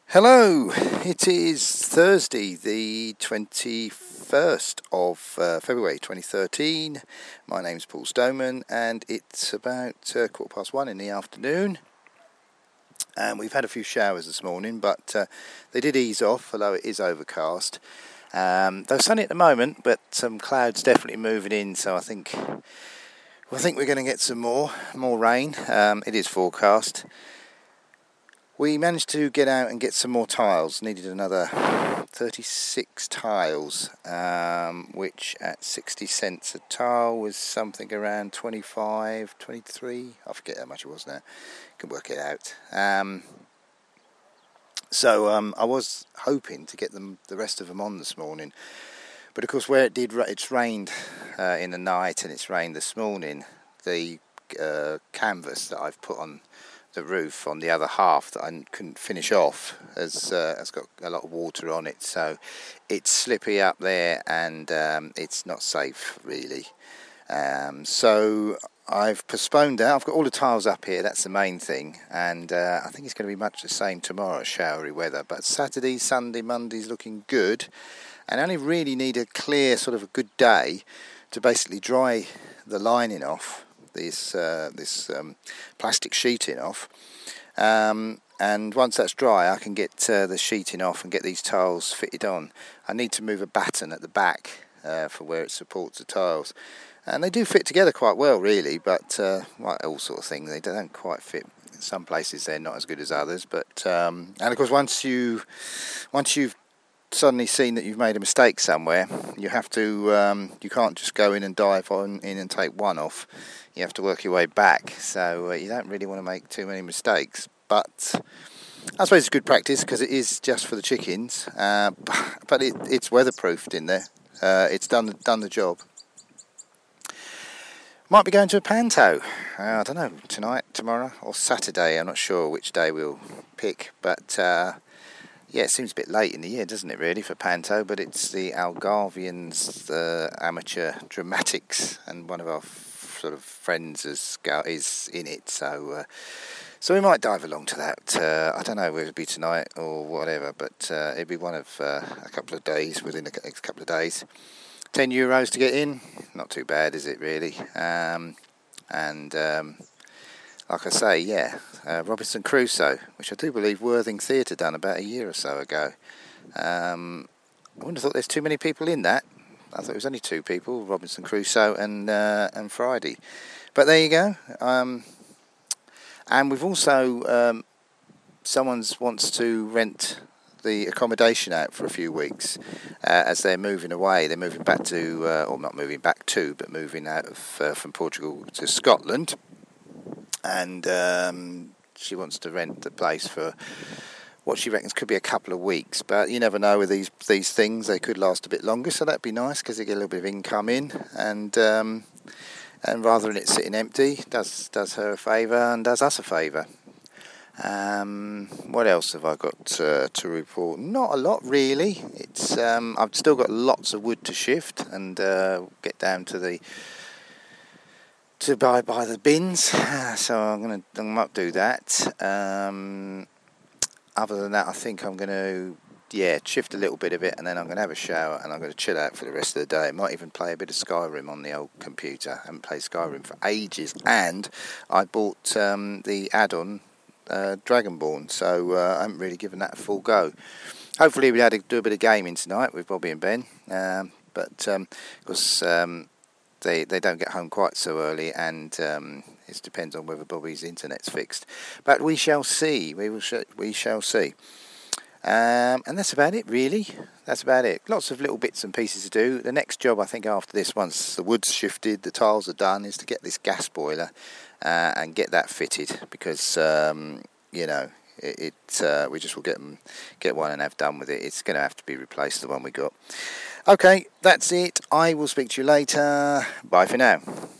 Hello, it is Thursday the 21st of February 2013. My name's Paul Stoneman and it's about 1:15 in the afternoon. And we've had a few showers this morning, but they did ease off, although it is overcast. They're sunny at the moment, but some clouds definitely moving in, so I think we're going to get some more rain. It is forecast. We managed to get out and get some more tiles. Needed another 36 tiles, which at 60 cents a tile was something around 25, 23. I forget how much it was now. You can work it out. So I was hoping to get the rest of them on this morning. But of course, where it's rained in the night and it's rained this morning, the canvas that I've put on the roof on the other half that I couldn't finish off has got a lot of water on it, so it's slippy up there and it's not safe really. So I've postponed that. I've got all the tiles up here, that's the main thing, and I think it's going to be much the same tomorrow, showery weather, but Saturday, Sunday, Monday's looking good, and I only really need a clear sort of a good day to basically dry the lining off, this plastic sheeting off, and once that's dry I can get the sheeting off and get these tiles fitted on. I need to move a batten at the back for where it supports the tiles, and they do fit together quite well really, but like all sort of things, they don't quite fit. In some places they're not as good as others, but and of course once you've suddenly seen that you've made a mistake somewhere, you have to you can't just go in and dive in and take one off. You have to work your way back, so you don't really want to make too many mistakes, but I suppose it's good practice because it is just for the chickens, but it's weatherproofed in there. It's done the job. Might be going to a panto, I don't know, tonight, tomorrow or Saturday. I'm not sure which day we'll pick, but yeah, it seems a bit late in the year, doesn't it, really, for panto? But it's the Algarvians, amateur dramatics, and one of our sort of friends is in it, so we might dive along to that. I don't know whether it'll be tonight or whatever, but it'll be one of a couple of days, within the next couple of days. €10 to get in, not too bad, is it, really? Like I say, yeah, Robinson Crusoe, which I do believe Worthing Theatre done about a year or so ago. I wouldn't have thought there's too many people in that. I thought it was only two people, Robinson Crusoe and Friday. But there you go. And we've also, someone wants to rent the accommodation out for a few weeks as they're moving away. They're moving back to, or not moving back to, but moving out of from Portugal to Scotland. And she wants to rent the place for what she reckons could be a couple of weeks, but you never know with these things, they could last a bit longer, so that'd be nice because they get a little bit of income in, and rather than it sitting empty, does her a favour and does us a favour. What else have I got to report? Not a lot really. It's I've still got lots of wood to shift and get down to buy the bins, so I might do that. Other than that, I think I'm going to shift a little bit of it, and then I'm going to have a shower and I'm going to chill out for the rest of the day. I might even play a bit of Skyrim on the old computer. I haven't played Skyrim for ages, and I bought the add-on Dragonborn, so I haven't really given that a full go. Hopefully we'll have to do a bit of gaming tonight with Bobby and Ben, but of course they don't get home quite so early, and it depends on whether Bobby's internet's fixed. But we shall see. We shall see. And that's about it, really. That's about it. Lots of little bits and pieces to do. The next job, I think, after this, once the wood's shifted, the tiles are done, is to get this gas boiler and get that fitted, because we just will get one and have done with it. It's going to have to be replaced, the one we got. Okay, that's it. I will speak to you later. Bye for now.